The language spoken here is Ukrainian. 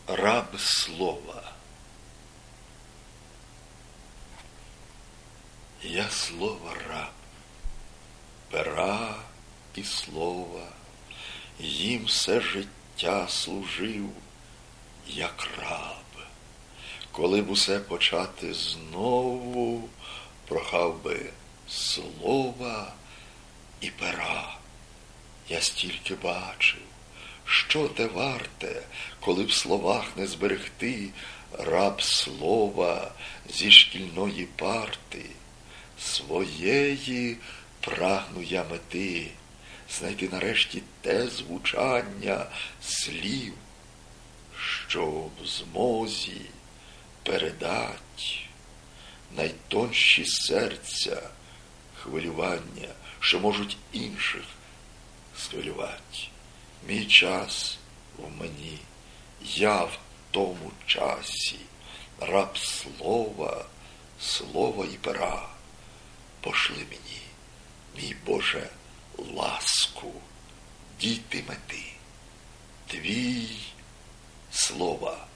Раб слова. Я слова раб, пера і слова, їм все життя служив, як раб. Коли б усе почати знову, прохав би слова і пера. Я стільки бачив, що те варте, коли в словах не зберегти раб слова зі шкільної парти. Своєї прагну я мети, знайти нарешті те звучання слів, що в змозі передать найтонші серця хвилювання, що можуть інших схвилювати. Мій час в мені, я в тому часі, раб слова, слова і пера. Пошли мені, мій Боже, ласку, дійти мети. Твій слова